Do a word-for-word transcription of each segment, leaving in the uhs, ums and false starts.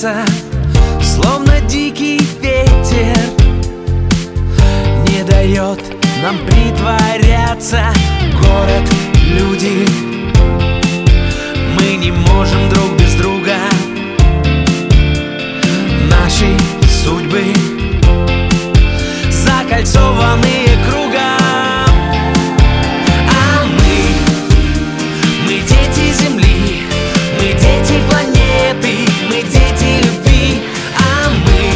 несется, словно дикий ветер, не дает нам притворяться. Город, люди, мы не можем друг без друга. Наши судьбы закольцованные кругом. А мы, мы дети земли, мы дети планеты, мы дети любви. А мы,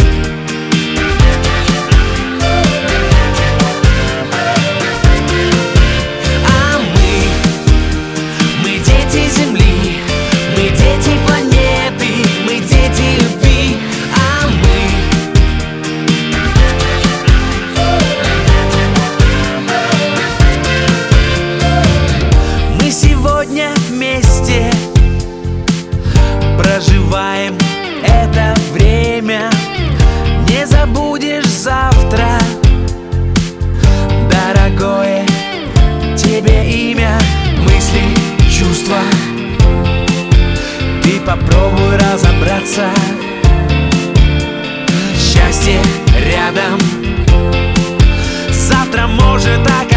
а мы, мы дети земли, мы дети планеты, мы дети любви. А мы, мы сегодня вместе проживаем это время. Не забудешь завтра, дорогое тебе имя. Мысли, чувства, ты попробуй разобраться. Счастье рядом, завтра может оказаться.